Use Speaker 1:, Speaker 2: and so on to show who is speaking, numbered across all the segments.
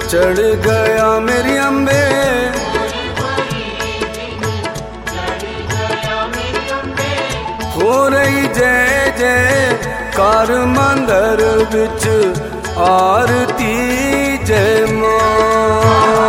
Speaker 1: चढ़ गया मेरी अम्बे, हो रही जय जय कार मंदिर बिच आरती जय मां।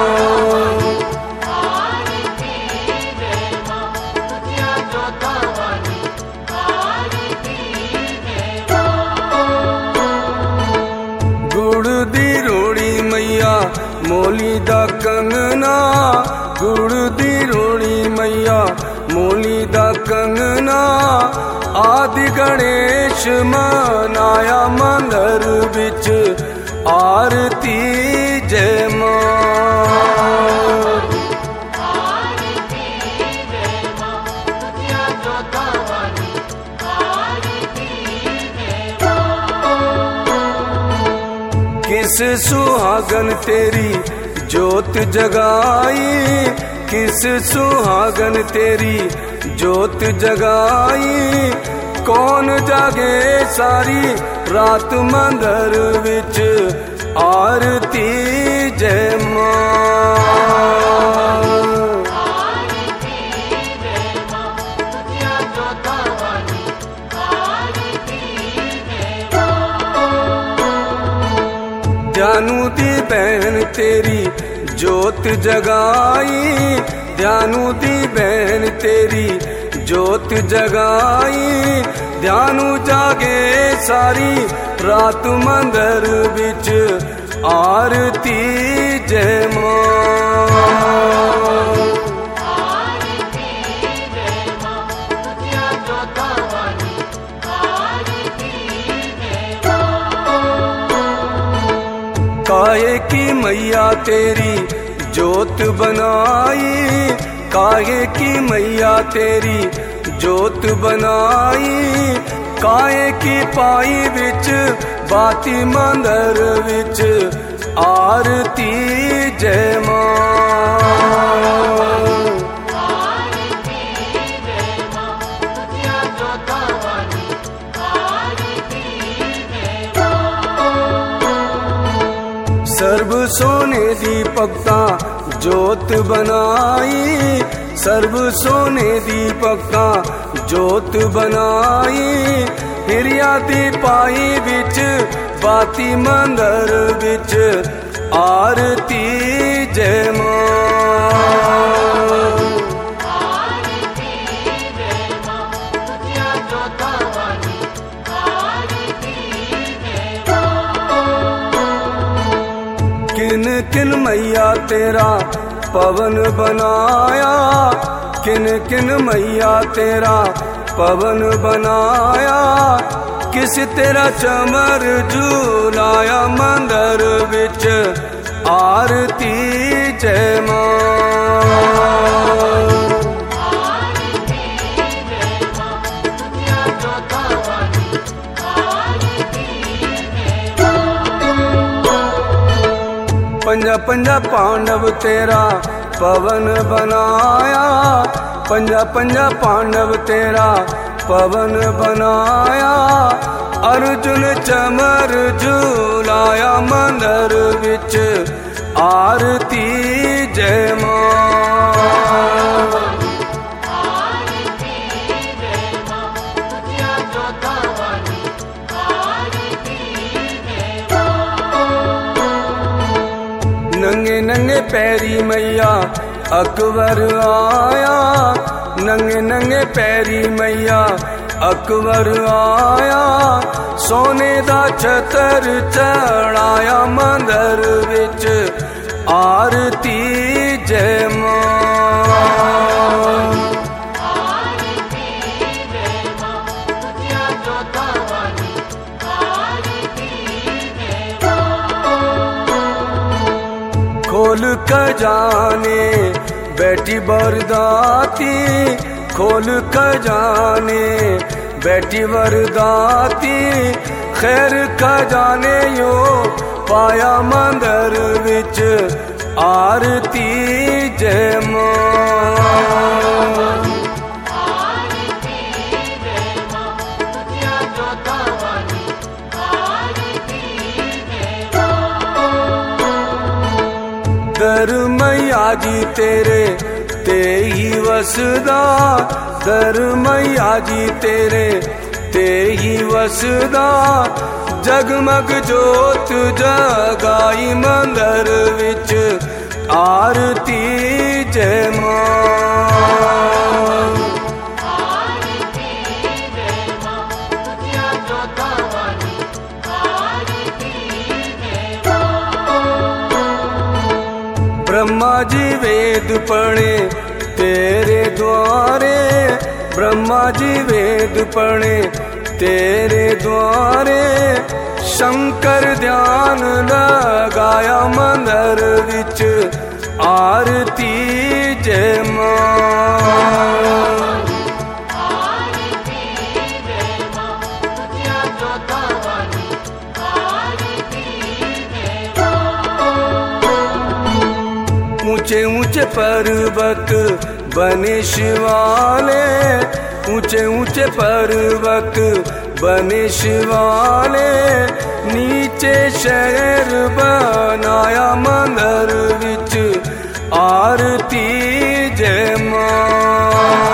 Speaker 1: गुड़ दी रोड़ी मैया मोली दा कंगना, गुड़ दी रोड़ी मैया मोली दा कंगना, आदि गणेश मनाया मंदिर बिच आरती जय मां। किस सुहागन तेरी जोत जगाई, किस सुहागन तेरी जोत जगाई, कौन जागे सारी रात मंदिर विच आरती जय मां। ध्यानू दी बहन तेरी जोत जगाई, ध्यानू दी बहन तेरी जोत जगाई, ध्यानू जागे सारी रात मंदिर बिच आरती जय मां। काहे की मैया तेरी जोत बनाई, काहे की मैया तेरी जोत बनाई, काहे की पाई बिच बाती मंदिर विच आरती जय मां। सर्ब सोने दी भगता जोत बनाई, सर्ब सोने दी भगता जोत बनाई, हिरिया दी पाई बिच बाती मंदिर बिच आरती जय मां। किन किन मैया तेरा पवन बनाया, किन किन मैया तेरा पवन बनाया, किस तेरा चमर झूलाया मंदिर बिच आरती जय मां। पंजा पंजा पांडव तेरा पवन बनाया, पंजा पंजा पांडव तेरा पवन बनाया, अर्जुन चमर झूलाया मंदिर बिच आरती जय मां। नंगे नंगे पैरी मैया अकबर आया, नंगे नंगे पैरी मैया अकबर आया, सोने दा छतर चढ़ाया मंदिर विच आरती जय मां। खोल खजाने बैठी बरदाती, खोल खजाने बैठी बरदाती, खैर खजाने यो पाया मंदिर विच आरती जय मां। दर मैया जी तेरे ते ही वसदा, दर मैया जी तेरे ते ही वसदा। जगमग जोत जगाई मंदिर विच आरती जय मां। ब्रह्मा जी वेद पढ़े तेरे द्वारे, ब्रह्मा जी वेद पढ़े तेरे द्वारे। शंकर ध्यान लगाया मंदिर विच आरती जय मां। ऊंचे ऊंचे पर्वत बने शिवाले, ऊंचे ऊंचे पर्वत बने शिवाले। नीचे शहर बनाया मंदिर विच आरती जय मां।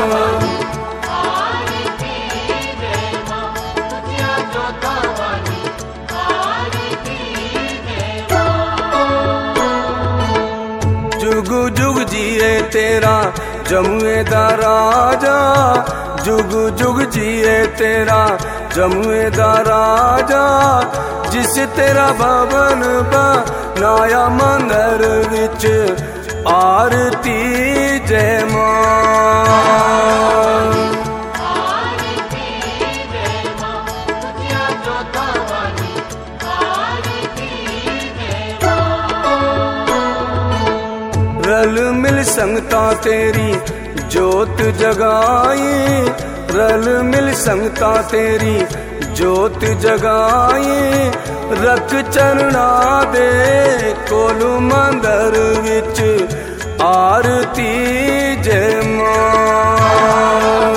Speaker 1: जुग जुग जिए तेरा जमुए दा राजा, जुग जुग जिए तेरा जमुए दा राजा। जिस तेरा भवन बनाया मंदिर विच आरती जय मां। रल मिल संगता तेरी जोत जगाई, रल मिल संगता तेरी जोत जगाई। रख चरना दे कोल मंदिर विच आरती जय मां।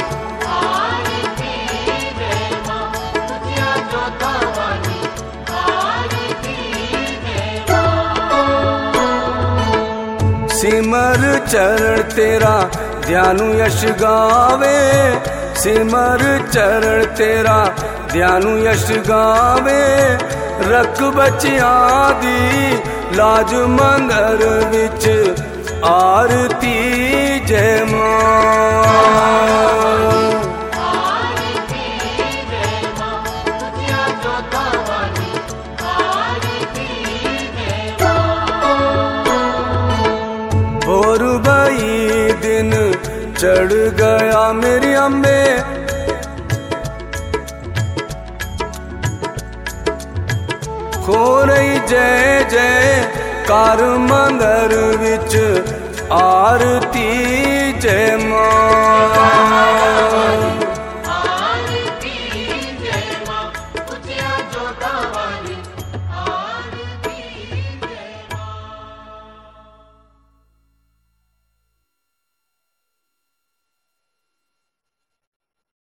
Speaker 1: सिमर चरण तेरा ध्यानु यश गावे, सिमर चरण तेरा ध्यानु यश गावे। रख बच्चियां दी लाज मंदिर विच आरती जय मां। भोर भई दिन चढ़ गया मेरी अम्बे, हो रही जय जय कार मंदिर विच आरती जय मां।